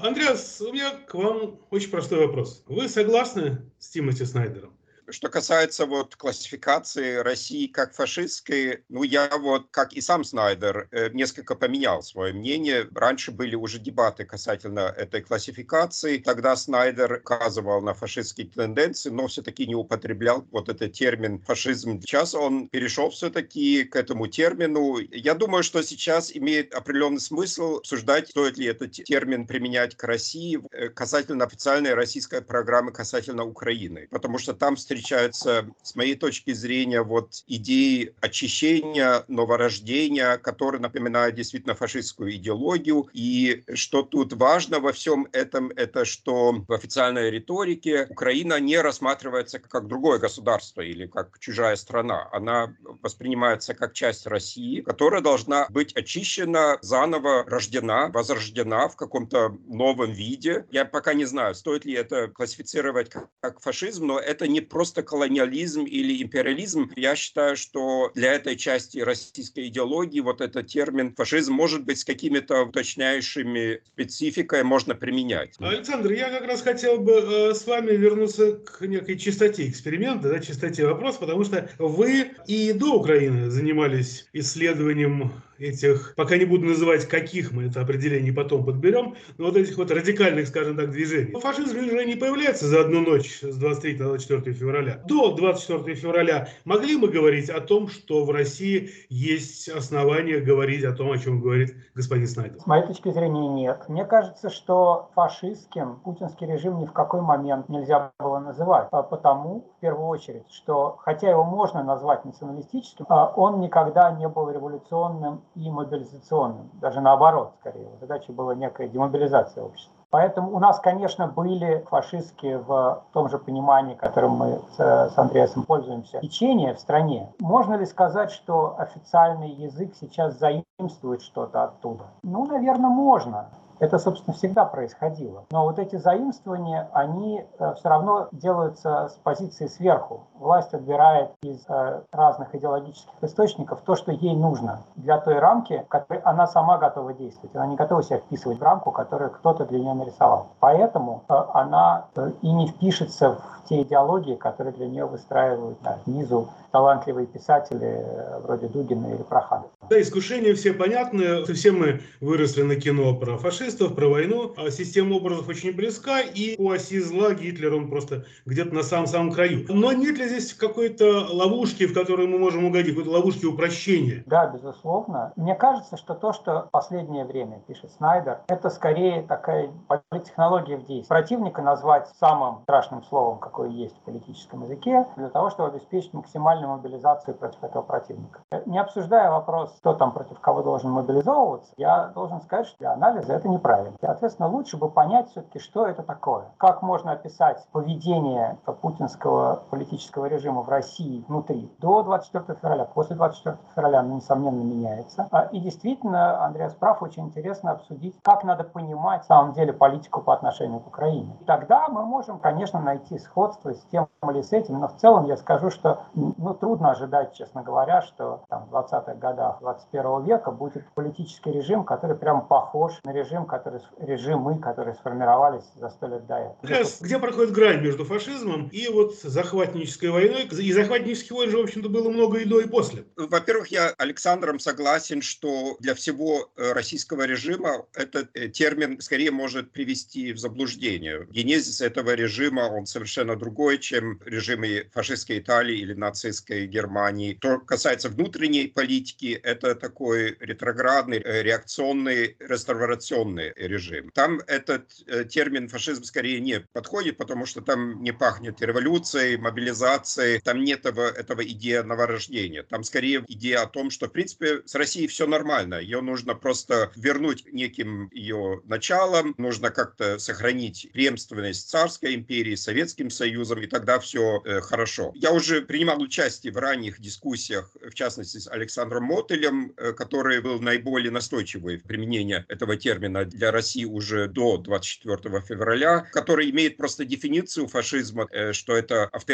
Андреас, у меня к вам очень простой вопрос. Вы согласны с Тимоти Снайдером? Что касается классификации России как фашистской, я как и сам Снайдер, несколько поменял свое мнение. Раньше были уже дебаты касательно этой классификации. Тогда Снайдер указывал на фашистские тенденции, но все-таки не употреблял этот термин фашизм. Сейчас он перешел все-таки к этому термину. Я думаю, что сейчас имеет определенный смысл обсуждать, стоит ли этот термин применять к России касательно официальной российской программы касательно Украины. Потому что там встречаются, с моей точки зрения, идеи очищения, новорождения, которые напоминают действительно фашистскую идеологию. И что тут важно во всем этом, это что в официальной риторике Украина не рассматривается как другое государство или как чужая страна. Она воспринимается как часть России, которая должна быть очищена, заново рождена, возрождена в каком-то новом виде. Я пока не знаю, стоит ли это классифицировать как фашизм, но это не просто колониализм или империализм. Я считаю, что для этой части российской идеологии этот термин фашизм может быть с какими-то уточняющими спецификой можно применять. Александр, я как раз хотел бы с вами вернуться к некой чистоте эксперимента, чистоте вопроса, потому что вы и до Украины занимались исследованием этих, пока не буду называть каких, мы это определение потом подберем, но этих радикальных, скажем так, движений. Фашизм же не появляется за одну ночь с 23 на 24 февраля. До 24 февраля могли мы говорить о том, что в России есть основания говорить о том, о чем говорит господин Снайдер? С моей точки зрения, нет. Мне кажется, что фашистским путинский режим ни в какой момент нельзя было называть. Потому, в первую очередь, что, хотя его можно назвать националистическим, он никогда не был революционным и мобилизационным. Даже наоборот, скорее. Задача была некая демобилизация общества. Поэтому у нас, конечно, были фашистские в том же понимании, которым мы с Андреасом пользуемся, течения в стране. Можно ли сказать, что официальный язык сейчас заимствует что-то оттуда? Наверное, можно. Это, собственно, всегда происходило. Но эти заимствования, они все равно делаются с позиции сверху. Власть отбирает из разных идеологических источников то, что ей нужно для той рамки, в которой она сама готова действовать. Она не готова себя вписывать в рамку, которую кто-то для нее нарисовал. Поэтому она и не впишется в те идеологии, которые для нее выстраивают снизу талантливые писатели вроде Дугина или Проханова. Да, искушения все понятны. Все мы выросли на кино про фашистов, про войну. А система образов очень близка, и у оси зла Гитлер, он просто где-то на самом-самом краю. Но нет ли здесь какой-то ловушки, в которую мы можем угодить, какой-то ловушки упрощения? Да, безусловно. Мне кажется, что то, что в последнее время пишет Снайдер, это скорее такая политтехнология в действии. Противника назвать самым страшным словом, какое есть в политическом языке, для того, чтобы обеспечить максимальную мобилизацию против этого противника. Не обсуждая вопрос, кто там против кого должен мобилизовываться, я должен сказать, что для анализа это неправильно. Соответственно, лучше бы понять все-таки, что это такое. Как можно описать поведение путинского политического режима в России внутри до 24 февраля. После 24 февраля оно, несомненно, меняется. И действительно, Андреас прав, очень интересно обсудить, как надо понимать, на самом деле, политику по отношению к Украине. И тогда мы можем, конечно, найти сходство с тем или с этим, но в целом я скажу, что трудно ожидать, честно говоря, что в 20-х годах 21 века будет политический режим, который прям похож на режимы, которые сформировались за 100 лет до этого. Где проходит грань между фашизмом и захватнической войной? И захватнических войн же, в общем-то, было много и до, и после. Во-первых, я Александром согласен, что для всего российского режима этот термин скорее может привести в заблуждение. Генезис этого режима, он совершенно другой, чем режимы фашистской Италии или нацистской Германии. Что касается внутренней политики, это такой ретроградный, реакционный, реставрационный режим. Там этот термин фашизм скорее не подходит, потому что там не пахнет революцией, мобилизацией, там нет этого идеи новорождения. Там скорее идея о том, что в принципе с Россией все нормально, ее нужно просто вернуть неким ее началом, нужно как-то сохранить преемственность царской империи, Советским Союзом, и тогда все хорошо. Я уже принимал участие в ранних дискуссиях, в частности с Александром Мотылем, который был наиболее настойчивый в применении этого термина для России уже до 24 февраля, который имеет просто дефиницию фашизма, что это авторитарный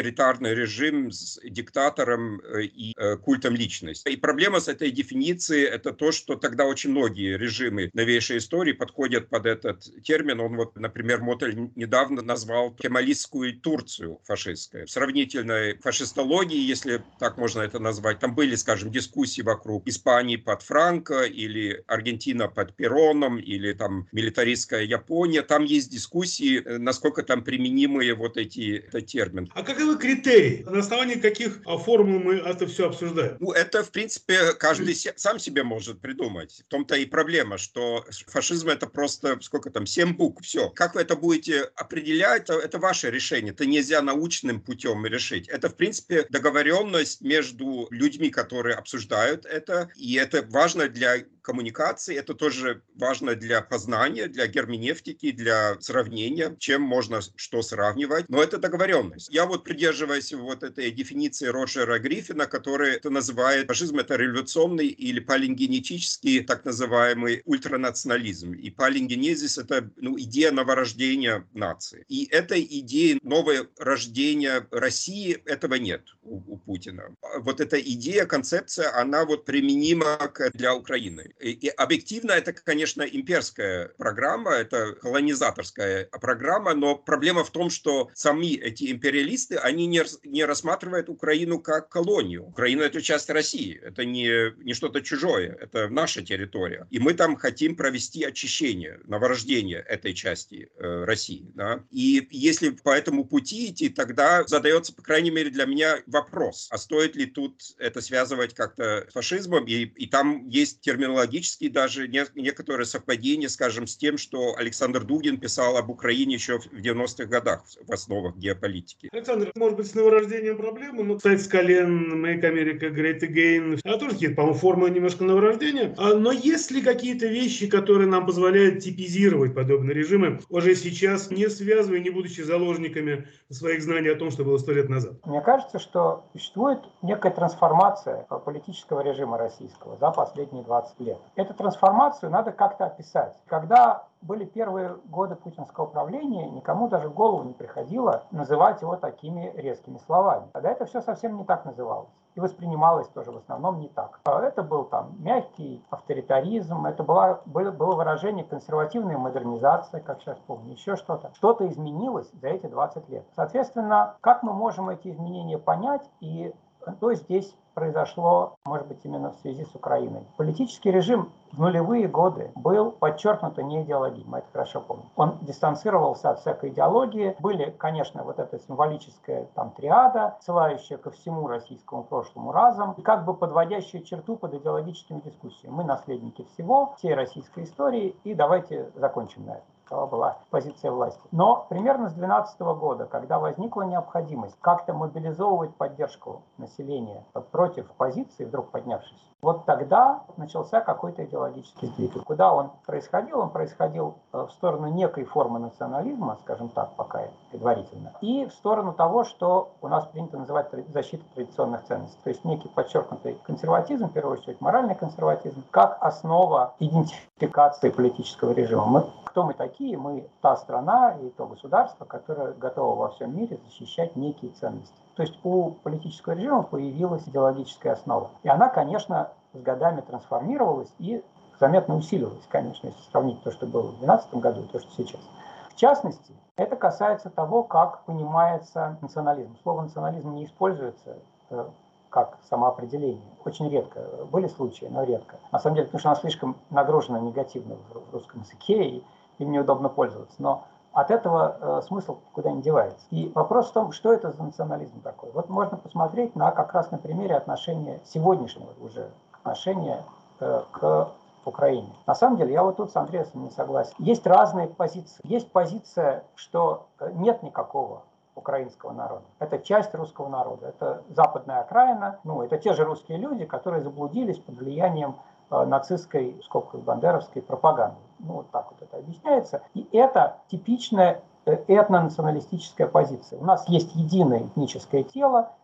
тоталитарный режим с диктатором и культом личности. И проблема с этой дефиницией – это то, что тогда очень многие режимы новейшей истории подходят под этот термин. Он вот, например, Мотель недавно назвал кемалистскую Турцию фашистской. В сравнительной фашистологии, если так можно это назвать, там были, скажем, дискуссии вокруг Испании под Франко или Аргентина под Пероном или там милитаристская Япония. Там есть дискуссии, насколько там применимые вот этот термин. А каковы критерии? На основании каких формул мы это все обсуждаем? Ну, это, в принципе, каждый сам себе может придумать. В том-то и проблема, что фашизм — это просто, сколько там, 7 букв, все. Как вы это будете определять, это ваше решение. Это нельзя научным путем решить. Это, в принципе, договоренность между людьми, которые обсуждают это, и это важно для коммуникации, это тоже важно для познания, для герменевтики, для сравнения, чем можно что сравнивать. Но это договоренность. Я вот придерживаюсь вот этой дефиниции Роджера Гриффина, который это называет фашизм — это революционный или палингенетический так называемый ультранационализм. И палингенезис — это идея новорождения нации. И этой идеи нового рождения России этого нет у Путина. Вот эта идея, концепция, она вот применима для Украины. И объективно это, конечно, имперская программа, это колонизаторская программа, но проблема в том, что сами эти империалисты, они не рассматривают Украину как колонию. Украина — это часть России, это не что-то чужое, это наша территория. И мы там хотим провести очищение, новорождение этой части России. Да? И если по этому пути идти, тогда задается, по крайней мере, для меня вопрос, а стоит ли тут это связывать как-то с фашизмом, и там есть терминология, даже некоторые совпадения, скажем, с тем, что Александр Дугин писал об Украине еще в 90-х годах в основах геополитики. Александр, может быть, с новорождением проблемы, но, кстати, с колен Make America Great Again, это тоже какие-то, по-моему, формы немножко новорождения. Но есть ли какие-то вещи, которые нам позволяют типизировать подобные режимы уже сейчас, не связывая, не будучи заложниками своих знаний о том, что было 100 лет назад? Мне кажется, что существует некая трансформация политического режима российского за последние 20 лет. Эту трансформацию надо как-то описать. Когда были первые годы путинского правления, никому даже в голову не приходило называть его такими резкими словами. Тогда это все совсем не так называлось. И воспринималось тоже в основном не так. Это был там мягкий авторитаризм, это было выражение консервативной модернизации, как сейчас помню, еще что-то. Что-то изменилось за эти 20 лет. Соответственно, как мы можем эти изменения понять и что здесь произошло, может быть, именно в связи с Украиной. Политический режим в нулевые годы был подчеркнуто неидеологичным, мы это хорошо помним. Он дистанцировался от всякой идеологии. Были, конечно, вот эта символическая там триада, ссылающая ко всему российскому прошлому разом, и как бы подводящая черту под идеологическими дискуссиями. Мы наследники всего, всей российской истории, и давайте закончим на этом. Такова была позиция власти. Но примерно с 2012 года, когда возникла необходимость как-то мобилизовывать поддержку населения против оппозиции, вдруг поднявшись, вот тогда начался какой-то идеологический сдвиг. И куда он происходил? Он происходил в сторону некой формы национализма, скажем так, пока предварительно, и в сторону того, что у нас принято называть защитой традиционных ценностей. То есть некий подчеркнутый консерватизм, в первую очередь моральный консерватизм, как основа идентификации политического режима. Кто мы такие? Мы та страна и то государство, которое готово во всем мире защищать некие ценности. То есть у политического режима появилась идеологическая основа. И она, конечно, с годами трансформировалась и заметно усиливалась, конечно, если сравнить то, что было в 2012 году и то, что сейчас. В частности, это касается того, как понимается национализм. Слово национализм не используется как самоопределение. Очень редко. Были случаи, но редко. На самом деле, потому что оно слишком нагружено негативно в русском языке, и им неудобно пользоваться. Но от этого смысл куда не девается. И вопрос в том, что это за национализм такой. Вот можно посмотреть как раз на примере отношения сегодняшнего уже отношения к Украине. На самом деле, я вот тут с Андреасом не согласен. Есть разные позиции. Есть позиция, что нет никакого украинского народа. Это часть русского народа. Это западная окраина. Это те же русские люди, которые заблудились под влиянием нацистской, в скобках бандеровской пропаганды. Вот так вот это объясняется. И это типичная этнонационалистическая позиция. У нас есть единое этническое тело,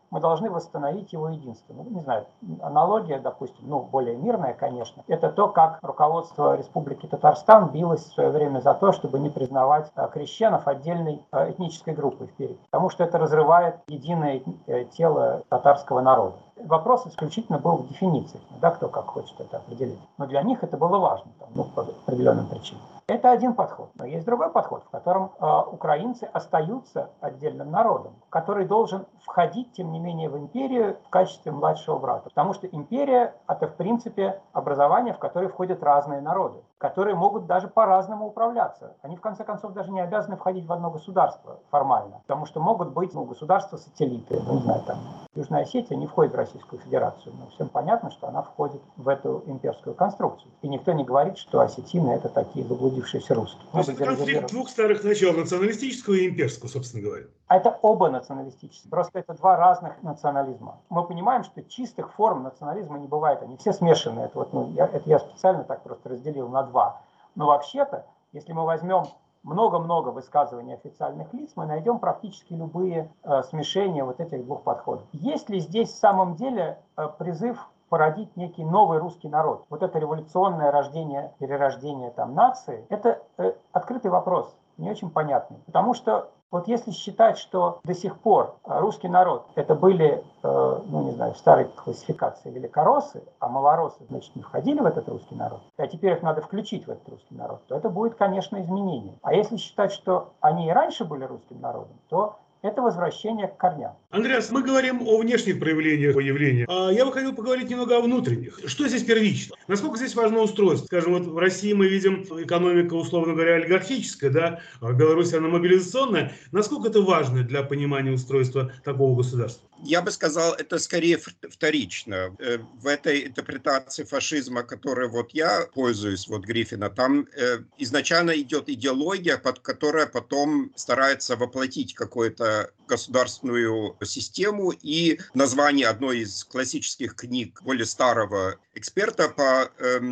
мы должны восстановить его единство. Ну, не знаю, аналогия, допустим, более мирная, конечно, это то, как руководство Республики Татарстан билось в свое время за то, чтобы не признавать крещенов отдельной этнической группой в Перми, потому что это разрывает единое тело татарского народа. Вопрос исключительно был в дефинициях, да, кто как хочет это определить. Но для них это было важно, по определенным причинам. Это один подход. Но есть другой подход, в котором украинцы остаются отдельным народом, который должен входить, тем не менее, в империю в качестве младшего брата. Потому что империя – это, в принципе, образование, в которое входят разные народы, которые могут даже по-разному управляться. Они, в конце концов, даже не обязаны входить в одно государство формально, потому что могут быть государства-сателлиты. Не знаю, там Южная Осетия не входит в Российскую Федерацию, но всем понятно, что она входит в эту имперскую конструкцию. И никто не говорит, что осетины – это такие заблудившиеся русские. То есть это конфликт двух старых начал, националистического и имперского, собственно говоря. А это оба националистические, просто это два разных национализма. Мы понимаем, что чистых форм национализма не бывает, они все смешаны. Это я специально так просто разделил на два. Но вообще-то, если мы возьмем много-много высказываний официальных лиц, мы найдем практически любые смешения вот этих двух подходов. Есть ли здесь в самом деле призыв породить некий новый русский народ? Вот это революционное рождение, перерождение нации, это открытый вопрос, не очень понятный. Потому что вот если считать, что до сих пор русский народ это были, не знаю, в старой классификации великороссы, а малороссы, значит, не входили в этот русский народ, а теперь их надо включить в этот русский народ, то это будет, конечно, изменение. А если считать, что они и раньше были русским народом, то это возвращение к корням. Андреас, мы говорим о внешних проявлениях явления. Я бы хотел поговорить немного о внутренних. Что здесь первично? Насколько здесь важно устройство? Скажем, вот в России мы видим экономика, условно говоря, олигархическая, да, а в Беларуси она мобилизационная. Насколько это важно для понимания устройства такого государства? Я бы сказал, это скорее вторично. В этой интерпретации фашизма, которой я пользуюсь, Гриффина, там изначально идет идеология, которая потом старается воплотить какую-то государственную систему, и название одной из классических книг более старого эксперта по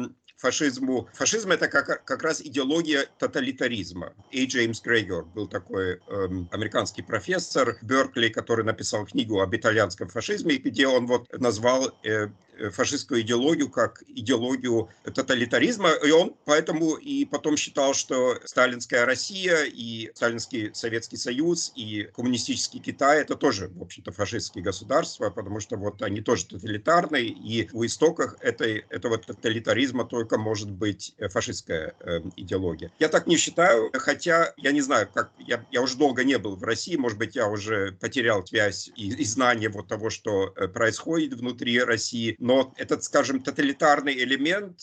фашизму. Фашизм – это как раз идеология тоталитаризма. Джеймс Грегор был такой американский профессор в Беркли, который написал книгу об итальянском фашизме, где он назвал фашистскую идеологию как идеологию тоталитаризма, и он поэтому и потом считал, что сталинская Россия и сталинский Советский Союз и коммунистический Китай – это тоже, в общем-то, фашистские государства, потому что они тоже тоталитарные, и у истоков этого тоталитаризма только может быть фашистская идеология. Я так не считаю, хотя я не знаю, как я уже долго не был в России, может быть, я уже потерял связь и знание того, что происходит внутри России. Но этот, скажем, тоталитарный элемент,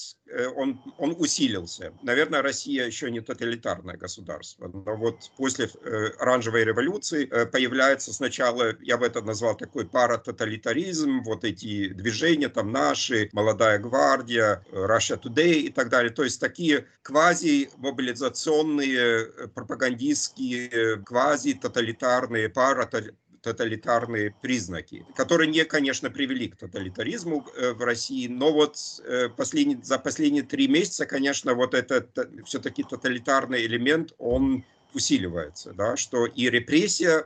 он усилился. Наверное, Россия еще не тоталитарное государство. Но после оранжевой революции появляется сначала, я бы это назвал такой паратоталитаризм, эти движения, наши, Молодая гвардия, Russia Today и так далее. То есть такие квази-мобилизационные, пропагандистские, квази-тоталитарные, тоталитарные признаки, которые конечно, привели к тоталитаризму в России, но за последние 3 месяца, конечно, этот все-таки тоталитарный элемент, он усиливается, да, что и репрессии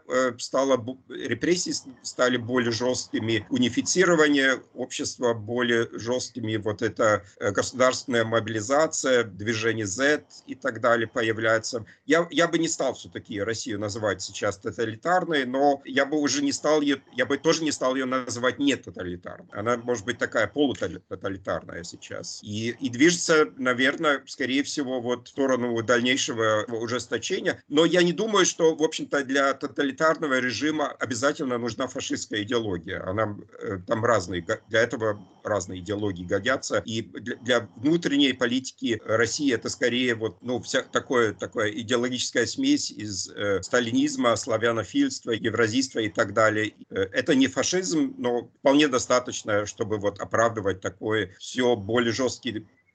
стали более жесткими, унифицирование общества более жесткими, это государственная мобилизация, движение Z и так далее появляется. Я бы не стал все-таки Россию называть сейчас тоталитарной, но я бы тоже не стал ее называть нетоталитарной. Она может быть такая полутоталитарная сейчас. И движется, наверное, скорее всего, в сторону дальнейшего ужесточения. Но я не думаю, что, в общем-то, для тоталитарного режима обязательно нужна фашистская идеология. Там для этого разные идеологии годятся. И для внутренней политики России это скорее такая идеологическая смесь из сталинизма, славянофильства, евразийства и так далее. Это не фашизм, но вполне достаточно, чтобы оправдывать такой все более жесткий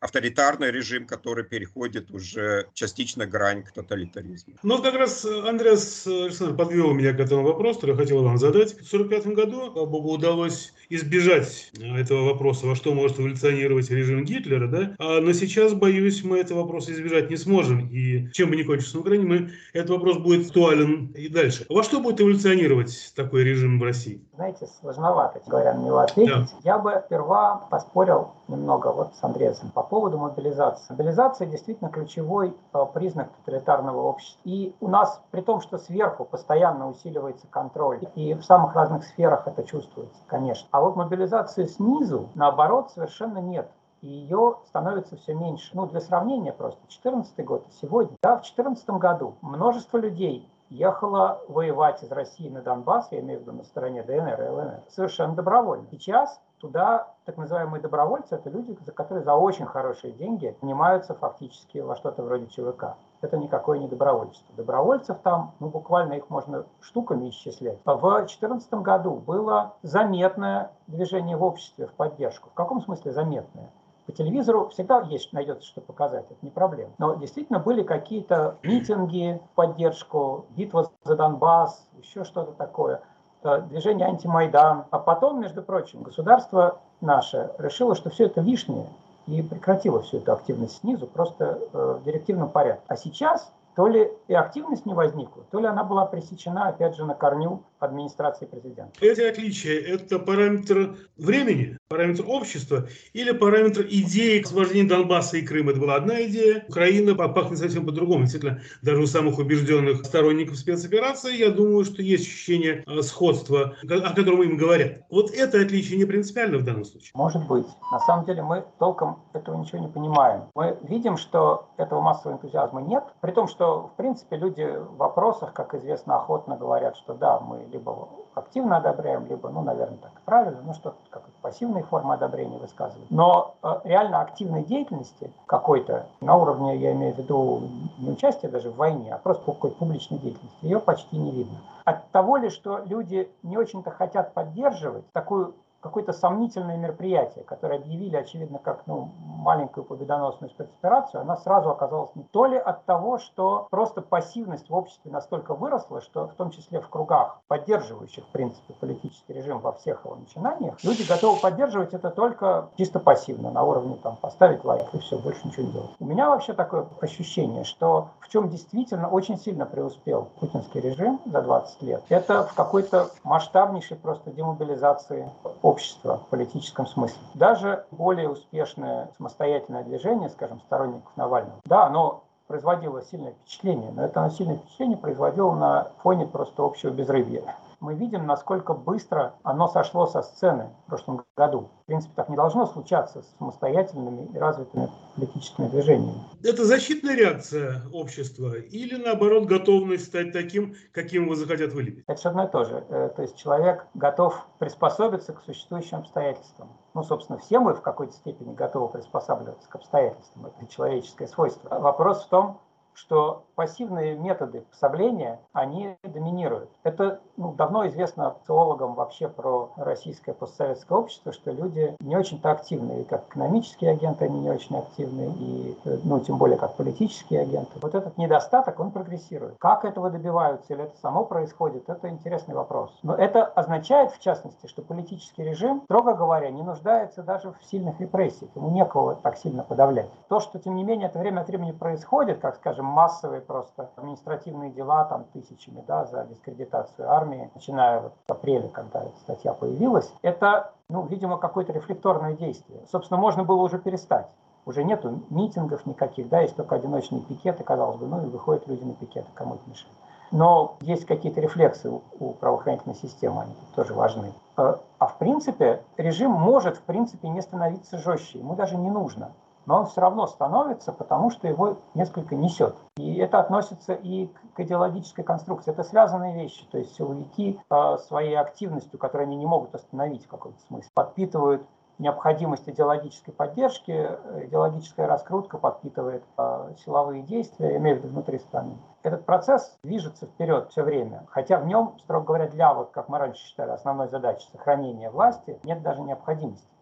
авторитарный режим, который переходит уже частично грань к тоталитаризму. Ну, вот как раз Андреас Александр подвел меня к этому вопросу, который я хотел вам задать. В 1945 году, слава богу, удалось избежать этого вопроса, во что может эволюционировать режим Гитлера, да? Но сейчас, боюсь, мы этого вопроса избежать не сможем. И чем бы ни кончился на Украине, этот вопрос будет актуален и дальше. Во что будет эволюционировать такой режим в России? Знаете, сложновато, говоря, на него ответить. Да. Я бы сперва поспорил немного вот с Андреасом по поводу мобилизации. Мобилизация действительно ключевой признак тоталитарного общества. И у нас, при том, что сверху постоянно усиливается контроль, и в самых разных сферах это чувствуется, конечно. А вот мобилизации снизу, наоборот, совершенно нет. И ее становится все меньше. Ну, для сравнения просто. 2014 год и сегодня. Да, в 2014 году множество людей ехало воевать из России на Донбасс, я имею в виду на стороне ДНР и ЛНР, совершенно добровольно. Сейчас туда так называемые добровольцы — это люди, которые за очень хорошие деньги занимаются фактически во что-то вроде ЧВК. Это никакое не добровольчество. Добровольцев там, ну, буквально их можно штуками исчислять. В 2014 году было заметное движение в обществе в поддержку. В каком смысле заметное? По телевизору всегда найдется что показать, это не проблема. Но действительно были какие-то митинги в поддержку, битва за Донбасс, еще что-то такое, движение антимайдан. А потом, между прочим, государство наше решило, что все это лишнее, и прекратило всю эту активность снизу просто в директивном порядке. А сейчас то ли и активность не возникла, то ли она была пресечена, опять же, на корню администрации президента. Эти отличия – это параметр времени, параметр общества или параметр идеи освобождения Донбасса и Крыма? Это была одна идея. Украина пахнет совсем по-другому. Действительно, даже у самых убежденных сторонников спецоперации, я думаю, что есть ощущение сходства, о котором им говорят. Вот это отличие не принципиально в данном случае. Может быть. На самом деле мы толком этого ничего не понимаем. Мы видим, что этого массового энтузиазма нет, при том, что, в принципе, люди в вопросах, как известно, охотно говорят, что да, мы либо активно одобряем, либо, ну, наверное, так правильно, ну, что-то как пассивные формы одобрения высказывают. Но реально активной деятельности какой-то на уровне, я имею в виду, не участия даже в войне, а просто какой-то публичной деятельности, ее почти не видно. От того ли, что люди не очень-то хотят поддерживать какое-то сомнительное мероприятие, которое объявили, очевидно, как маленькую победоносную спецоперацию, она сразу оказалась не то ли от того, что просто пассивность в обществе настолько выросла, что в том числе в кругах, поддерживающих, в принципе, политический режим во всех его начинаниях, люди готовы поддерживать это только чисто пассивно, на уровне поставить лайк и все, больше ничего не делать. У меня вообще такое ощущение, что в чем действительно очень сильно преуспел путинский режим за 20 лет, это в какой-то масштабнейшей просто демобилизации общества в политическом смысле. Даже более успешное самостоятельное движение, скажем, сторонников Навального, да, оно производило сильное впечатление, но это сильное впечатление производило на фоне просто общего безрыбья. Мы видим, насколько быстро оно сошло со сцены в прошлом году. В принципе, так не должно случаться с самостоятельными и развитыми политическими движениями. Это защитная реакция общества или, наоборот, готовность стать таким, каким его захотят вылепить? Это одно и то же. То есть человек готов приспособиться к существующим обстоятельствам. Ну, собственно, все мы в какой-то степени готовы приспосабливаться к обстоятельствам. Это человеческое свойство. Вопрос в том, что пассивные методы пособления, они доминируют. Это давно известно социологам вообще про российское постсоветское общество, что люди не очень-то активны, и как экономические агенты они не очень активны, и тем более как политические агенты. Вот этот недостаток, он прогрессирует. Как этого добиваются, или это само происходит, это интересный вопрос. Но это означает, в частности, что политический режим, строго говоря, не нуждается даже в сильных репрессиях. Ему некого так сильно подавлять. То, что, тем не менее, это время от времени происходит, как, скажем, массовые просто административные дела тысячами, за дискредитацию армии, начиная с апреля, когда эта статья появилась, это, видимо, какое-то рефлекторное действие. Собственно, можно было уже перестать. Уже нету митингов никаких, есть только одиночные пикеты, казалось бы, и выходят люди на пикеты, кому это мешает. Но есть какие-то рефлексы у правоохранительной системы, они тоже важны. А в принципе, режим может, не становиться жестче, ему даже не нужно. Но он все равно становится, потому что его несколько несет. И это относится и к идеологической конструкции. Это связанные вещи. То есть силовики своей активностью, которую они не могут остановить в каком-то смысле, подпитывают необходимость идеологической поддержки, идеологическая раскрутка подпитывает силовые действия, имею в виду внутри страны. Этот процесс движется вперед все время, хотя в нем, строго говоря, для, как мы раньше считали, основной задачи сохранения власти нет даже необходимости.